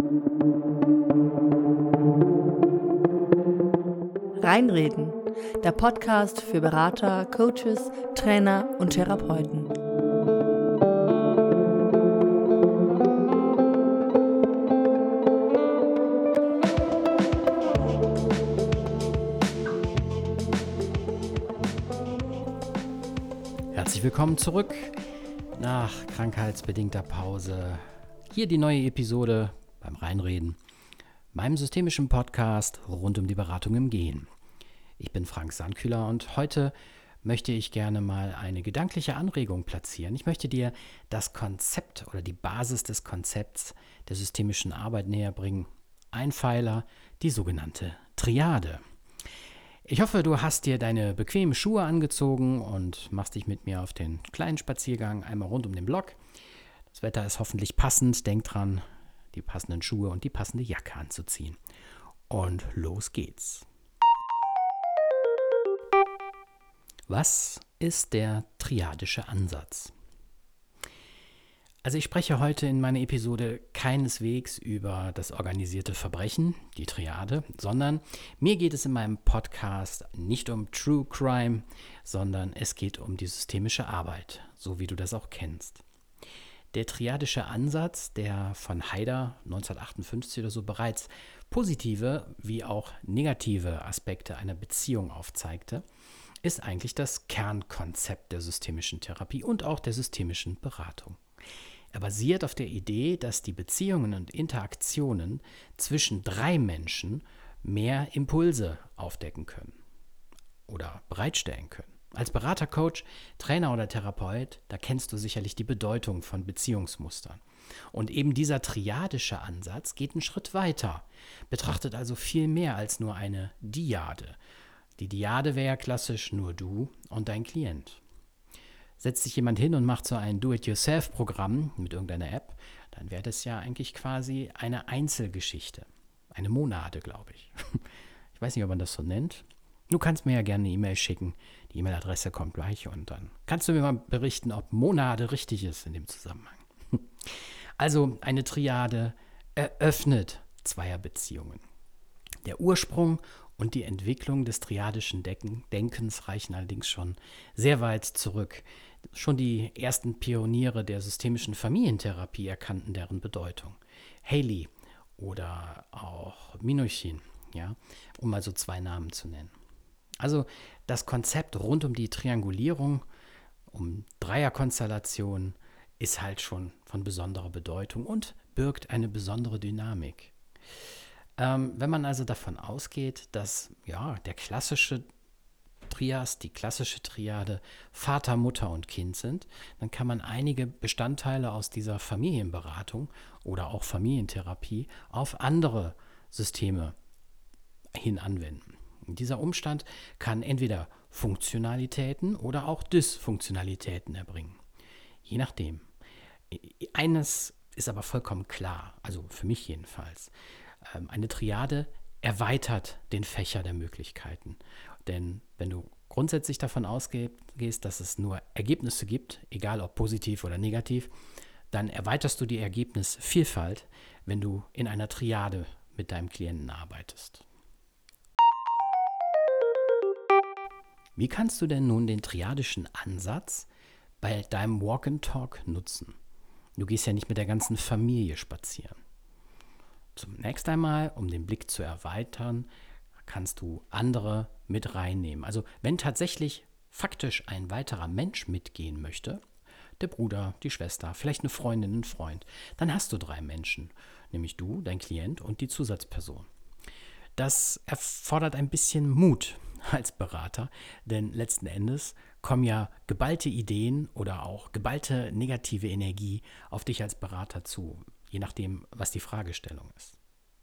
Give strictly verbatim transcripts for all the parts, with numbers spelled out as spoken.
Reinreden, der Podcast für Berater, Coaches, Trainer und Therapeuten. Herzlich willkommen zurück nach krankheitsbedingter Pause. Hier die neue Episode beim Reinreden, meinem systemischen Podcast rund um die Beratung im Gehen. Ich bin Frank Sandkühler und heute möchte ich gerne mal eine gedankliche Anregung platzieren. Ich möchte dir das Konzept oder die Basis des Konzepts der systemischen Arbeit näher bringen. Ein Pfeiler, die sogenannte Triade. Ich hoffe, du hast dir deine bequemen Schuhe angezogen und machst dich mit mir auf den kleinen Spaziergang einmal rund um den Block. Das Wetter ist hoffentlich passend. Denk dran, die passenden Schuhe und die passende Jacke anzuziehen. Und los geht's. Was ist der triadische Ansatz? Also ich spreche heute in meiner Episode keineswegs über das organisierte Verbrechen, die Triade, sondern mir geht es in meinem Podcast nicht um True Crime, sondern es geht um die systemische Arbeit, so wie du das auch kennst. Der triadische Ansatz, der von Haider neunzehnhundertachtundfünfzig oder so bereits positive wie auch negative Aspekte einer Beziehung aufzeigte, ist eigentlich das Kernkonzept der systemischen Therapie und auch der systemischen Beratung. Er basiert auf der Idee, dass die Beziehungen und Interaktionen zwischen drei Menschen mehr Impulse aufdecken können oder bereitstellen können. Als Berater, Coach, Trainer oder Therapeut, da kennst du sicherlich die Bedeutung von Beziehungsmustern. Und eben dieser triadische Ansatz geht einen Schritt weiter, betrachtet also viel mehr als nur eine Dyade. Die Dyade wäre ja klassisch nur du und dein Klient. Setzt sich jemand hin und macht so ein Do-it-yourself-Programm mit irgendeiner App, dann wäre das ja eigentlich quasi eine Einzelgeschichte. Eine Monade, glaube ich. Ich weiß nicht, ob man das so nennt. Du kannst mir ja gerne eine E-Mail schicken. Die E-Mail-Adresse kommt gleich und dann kannst du mir mal berichten, ob Monade richtig ist in dem Zusammenhang. Also eine Triade eröffnet Zweierbeziehungen. Der Ursprung und die Entwicklung des triadischen Denkens reichen allerdings schon sehr weit zurück. Schon die ersten Pioniere der systemischen Familientherapie erkannten deren Bedeutung. Haley oder auch Minuchin, ja, um mal so zwei Namen zu nennen. Also das Konzept rund um die Triangulierung, um Dreierkonstellationen, ist halt schon von besonderer Bedeutung und birgt eine besondere Dynamik. Ähm, wenn man also davon ausgeht, dass ja, der klassische Trias, die klassische Triade Vater, Mutter und Kind sind, dann kann man einige Bestandteile aus dieser Familienberatung oder auch Familientherapie auf andere Systeme hin anwenden. Dieser Umstand kann entweder Funktionalitäten oder auch Dysfunktionalitäten erbringen. Je nachdem. Eines ist aber vollkommen klar, also für mich jedenfalls. Eine Triade erweitert den Fächer der Möglichkeiten. Denn wenn du grundsätzlich davon ausgehst, dass es nur Ergebnisse gibt, egal ob positiv oder negativ, dann erweiterst du die Ergebnisvielfalt, wenn du in einer Triade mit deinem Klienten arbeitest. Wie kannst du denn nun den triadischen Ansatz bei deinem Walk and Talk nutzen? Du gehst ja nicht mit der ganzen Familie spazieren. Zunächst einmal, um den Blick zu erweitern, kannst du andere mit reinnehmen. Also wenn tatsächlich faktisch ein weiterer Mensch mitgehen möchte, der Bruder, die Schwester, vielleicht eine Freundin, ein Freund, dann hast du drei Menschen, nämlich du, dein Klient und die Zusatzperson. Das erfordert ein bisschen Mut als Berater, denn letzten Endes kommen ja geballte Ideen oder auch geballte negative Energie auf dich als Berater zu, je nachdem, was die Fragestellung ist.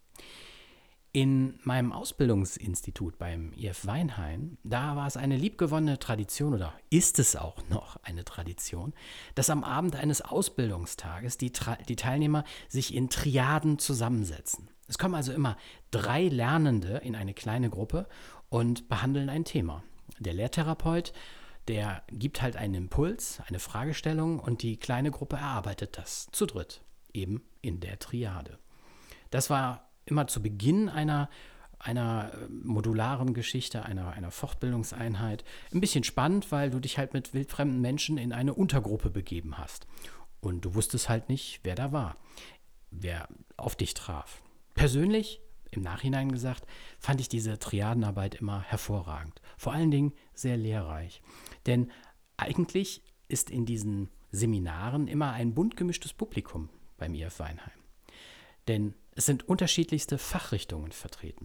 In meinem Ausbildungsinstitut beim I F Weinheim, da war es eine liebgewonnene Tradition oder ist es auch noch eine Tradition, dass am Abend eines Ausbildungstages die, Tra- die Teilnehmer sich in Triaden zusammensetzen. Es kommen also immer drei Lernende in eine kleine Gruppe und behandeln ein Thema. Der Lehrtherapeut, der gibt halt einen Impuls, eine Fragestellung und die kleine Gruppe erarbeitet das zu dritt, eben in der Triade. Das war immer zu Beginn einer, einer modularen Geschichte, einer, einer Fortbildungseinheit ein bisschen spannend, weil du dich halt mit wildfremden Menschen in eine Untergruppe begeben hast. Und du wusstest halt nicht, wer da war, wer auf dich traf. Persönlich, im Nachhinein gesagt, fand ich diese Triadenarbeit immer hervorragend. Vor allen Dingen sehr lehrreich. Denn eigentlich ist in diesen Seminaren immer ein bunt gemischtes Publikum beim I F Weinheim. Denn es sind unterschiedlichste Fachrichtungen vertreten.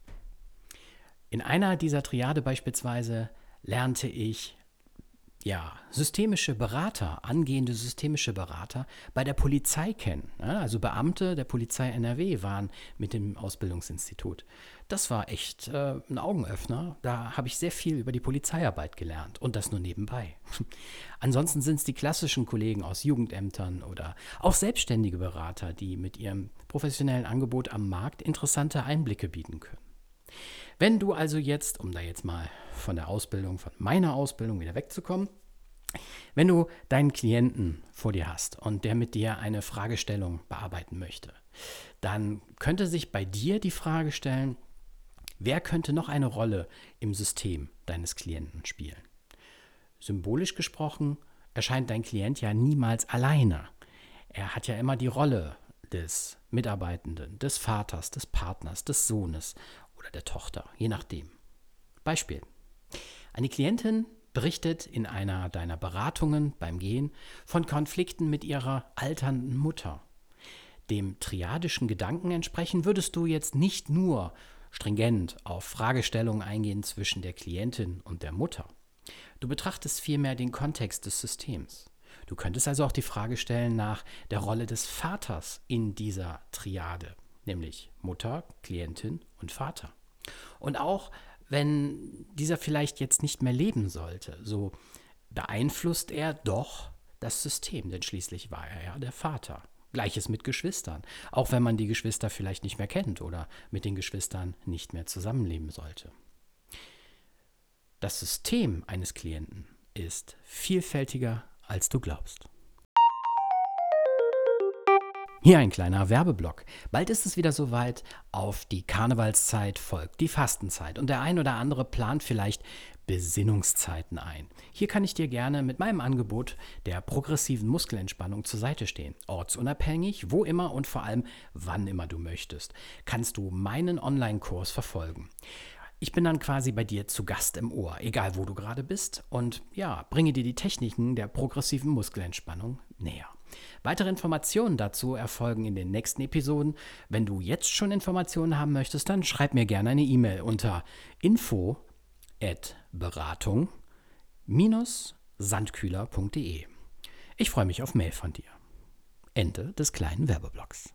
In einer dieser Triade beispielsweise lernte ich ja, systemische Berater, angehende systemische Berater bei der Polizei kennen. Ja, also Beamte der Polizei N R W waren mit dem Ausbildungsinstitut. Das war echt äh, ein Augenöffner. Da habe ich sehr viel über die Polizeiarbeit gelernt und das nur nebenbei. Ansonsten sind es die klassischen Kollegen aus Jugendämtern oder auch selbstständige Berater, die mit ihrem professionellen Angebot am Markt interessante Einblicke bieten können. Wenn du also jetzt, um da jetzt mal von der Ausbildung, von meiner Ausbildung wieder wegzukommen, wenn du deinen Klienten vor dir hast und der mit dir eine Fragestellung bearbeiten möchte, dann könnte sich bei dir die Frage stellen, wer könnte noch eine Rolle im System deines Klienten spielen? Symbolisch gesprochen erscheint dein Klient ja niemals alleine. Er hat ja immer die Rolle des Mitarbeitenden, des Vaters, des Partners, des Sohnes oder der Tochter, je nachdem. Beispiel. Eine Klientin berichtet in einer deiner Beratungen beim Gehen von Konflikten mit ihrer alternden Mutter. Dem triadischen Gedanken entsprechend würdest du jetzt nicht nur stringent auf Fragestellungen eingehen zwischen der Klientin und der Mutter. Du betrachtest vielmehr den Kontext des Systems. Du könntest also auch die Frage stellen nach der Rolle des Vaters in dieser Triade, nämlich Mutter, Klientin und Vater. Und auch wenn dieser vielleicht jetzt nicht mehr leben sollte, so beeinflusst er doch das System, denn schließlich war er ja der Vater. Gleiches mit Geschwistern, auch wenn man die Geschwister vielleicht nicht mehr kennt oder mit den Geschwistern nicht mehr zusammenleben sollte. Das System eines Klienten ist vielfältiger, als du glaubst. Hier ein kleiner Werbeblock. Bald ist es wieder soweit, auf die Karnevalszeit folgt die Fastenzeit und der ein oder andere plant vielleicht Besinnungszeiten ein. Hier kann ich dir gerne mit meinem Angebot der progressiven Muskelentspannung zur Seite stehen. Ortsunabhängig, wo immer und vor allem wann immer du möchtest, kannst du meinen Online-Kurs verfolgen. Ich bin dann quasi bei dir zu Gast im Ohr, egal wo du gerade bist, und ja, bringe dir die Techniken der progressiven Muskelentspannung näher. Weitere Informationen dazu erfolgen in den nächsten Episoden. Wenn du jetzt schon Informationen haben möchtest, dann schreib mir gerne eine E-Mail unter info at beratung dash sandkühler punkt de. Ich freue mich auf Mail von dir. Ende des kleinen Werbeblocks.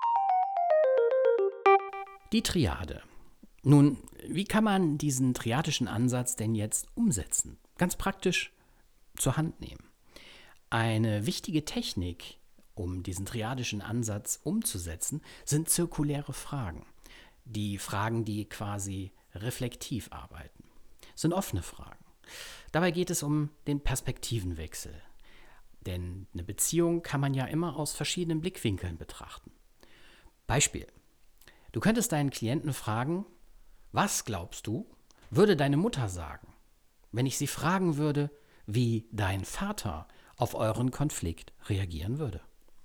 Die Triade. Nun, wie kann man diesen triadischen Ansatz denn jetzt umsetzen? Ganz praktisch zur Hand nehmen. Eine wichtige Technik, um diesen triadischen Ansatz umzusetzen, sind zirkuläre Fragen. Die Fragen, die quasi reflektiv arbeiten. Das sind offene Fragen. Dabei geht es um den Perspektivenwechsel. Denn eine Beziehung kann man ja immer aus verschiedenen Blickwinkeln betrachten. Beispiel. Du könntest deinen Klienten fragen, was glaubst du, würde deine Mutter sagen, wenn ich sie fragen würde, wie dein Vater auf euren Konflikt reagieren würde?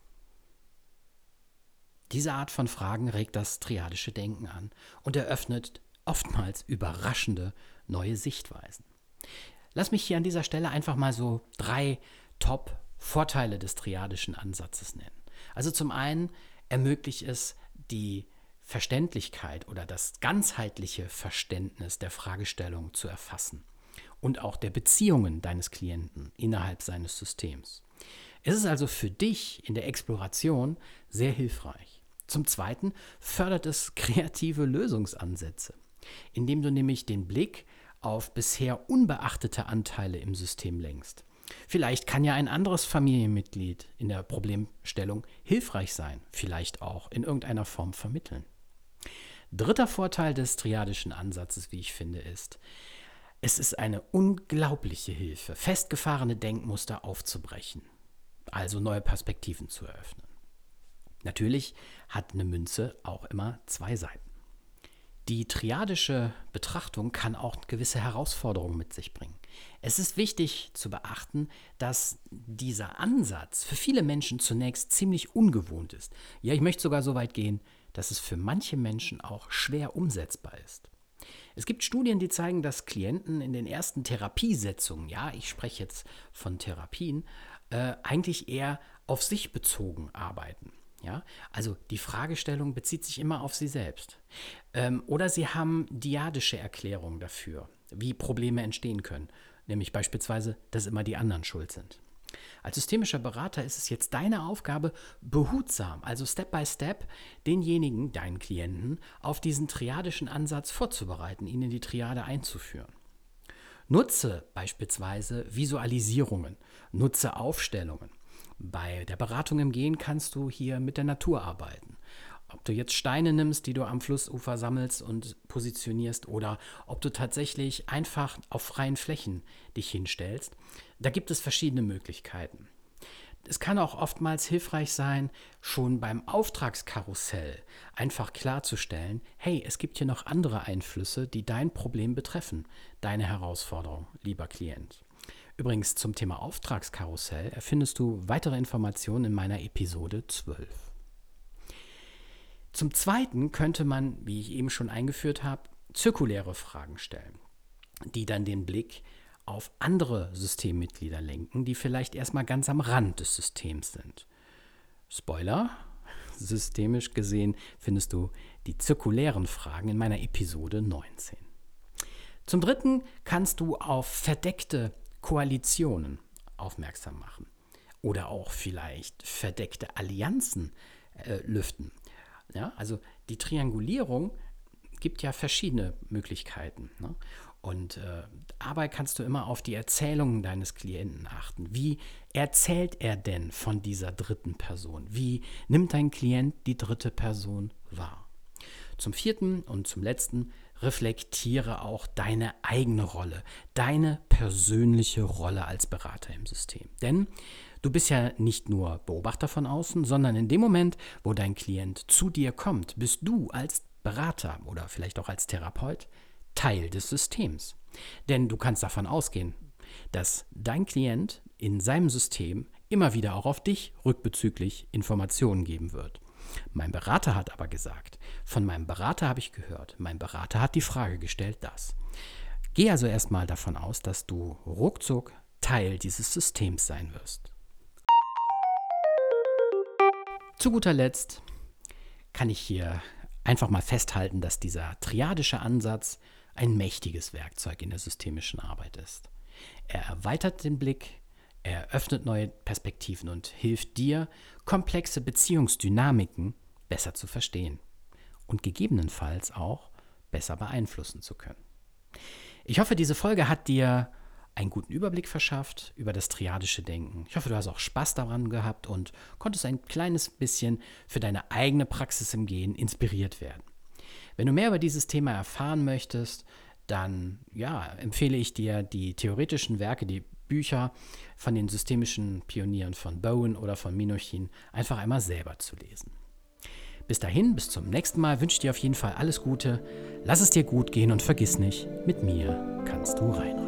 Diese Art von Fragen regt das triadische Denken an und eröffnet oftmals überraschende neue Sichtweisen. Lass mich hier an dieser Stelle einfach mal so drei Top-Vorteile des triadischen Ansatzes nennen. Also zum einen ermöglicht es die Verständlichkeit oder das ganzheitliche Verständnis der Fragestellung zu erfassen und auch der Beziehungen deines Klienten innerhalb seines Systems. Es ist also für dich in der Exploration sehr hilfreich. Zum Zweiten fördert es kreative Lösungsansätze, indem du nämlich den Blick auf bisher unbeachtete Anteile im System lenkst. Vielleicht kann ja ein anderes Familienmitglied in der Problemstellung hilfreich sein, vielleicht auch in irgendeiner Form vermitteln. Dritter Vorteil des triadischen Ansatzes, wie ich finde, ist, es ist eine unglaubliche Hilfe, festgefahrene Denkmuster aufzubrechen, also neue Perspektiven zu eröffnen. Natürlich hat eine Münze auch immer zwei Seiten. Die triadische Betrachtung kann auch gewisse Herausforderungen mit sich bringen. Es ist wichtig zu beachten, dass dieser Ansatz für viele Menschen zunächst ziemlich ungewohnt ist. Ja, ich möchte sogar so weit gehen, dass es für manche Menschen auch schwer umsetzbar ist. Es gibt Studien, die zeigen, dass Klienten in den ersten Therapiesetzungen, ja, ich spreche jetzt von Therapien, äh, eigentlich eher auf sich bezogen arbeiten. Ja, also die Fragestellung bezieht sich immer auf sie selbst. Ähm, oder sie haben dyadische Erklärungen dafür, wie Probleme entstehen können. Nämlich beispielsweise, dass immer die anderen schuld sind. Als systemischer Berater ist es jetzt deine Aufgabe, behutsam, also Step by Step, denjenigen, deinen Klienten, auf diesen triadischen Ansatz vorzubereiten, ihn in die Triade einzuführen. Nutze beispielsweise Visualisierungen, nutze Aufstellungen. Bei der Beratung im Gehen kannst du hier mit der Natur arbeiten. Ob du jetzt Steine nimmst, die du am Flussufer sammelst und positionierst, oder ob du tatsächlich einfach auf freien Flächen dich hinstellst, da gibt es verschiedene Möglichkeiten. Es kann auch oftmals hilfreich sein, schon beim Auftragskarussell einfach klarzustellen, hey, es gibt hier noch andere Einflüsse, die dein Problem betreffen, deine Herausforderung, lieber Klient. Übrigens zum Thema Auftragskarussell erfindest du weitere Informationen in meiner Episode zwölf. Zum Zweiten könnte man, wie ich eben schon eingeführt habe, zirkuläre Fragen stellen, die dann den Blick auf andere Systemmitglieder lenken, die vielleicht erstmal ganz am Rand des Systems sind. Spoiler, systemisch gesehen findest du die zirkulären Fragen in meiner Episode neunzehn. Zum Dritten kannst du auf verdeckte Koalitionen aufmerksam machen oder auch vielleicht verdeckte Allianzen äh, lüften. Ja, also die Triangulierung gibt ja verschiedene Möglichkeiten. Ne? Und äh, dabei kannst du immer auf die Erzählungen deines Klienten achten. Wie erzählt er denn von dieser dritten Person? Wie nimmt dein Klient die dritte Person wahr? Zum Vierten und zum Letzten, reflektiere auch deine eigene Rolle, deine persönliche Rolle als Berater im System. Denn du bist ja nicht nur Beobachter von außen, sondern in dem Moment, wo dein Klient zu dir kommt, bist du als Berater oder vielleicht auch als Therapeut Teil des Systems. Denn du kannst davon ausgehen, dass dein Klient in seinem System immer wieder auch auf dich rückbezüglich Informationen geben wird. Mein Berater hat aber gesagt, von meinem Berater habe ich gehört, mein Berater hat die Frage gestellt, das. Geh also erstmal davon aus, dass du ruckzuck Teil dieses Systems sein wirst. Zu guter Letzt kann ich hier einfach mal festhalten, dass dieser triadische Ansatz ein mächtiges Werkzeug in der systemischen Arbeit ist. Er erweitert den Blick, er öffnet neue Perspektiven und hilft dir, komplexe Beziehungsdynamiken besser zu verstehen und gegebenenfalls auch besser beeinflussen zu können. Ich hoffe, diese Folge hat dir einen guten Überblick verschafft über das triadische Denken. Ich hoffe, du hast auch Spaß daran gehabt und konntest ein kleines bisschen für deine eigene Praxis im Gehen inspiriert werden. Wenn du mehr über dieses Thema erfahren möchtest, dann ja, empfehle ich dir die theoretischen Werke, die Bücher von den systemischen Pionieren von Bowen oder von Minochin einfach einmal selber zu lesen. Bis dahin, bis zum nächsten Mal, wünsche ich dir auf jeden Fall alles Gute. Lass es dir gut gehen und vergiss nicht, mit mir kannst du rein.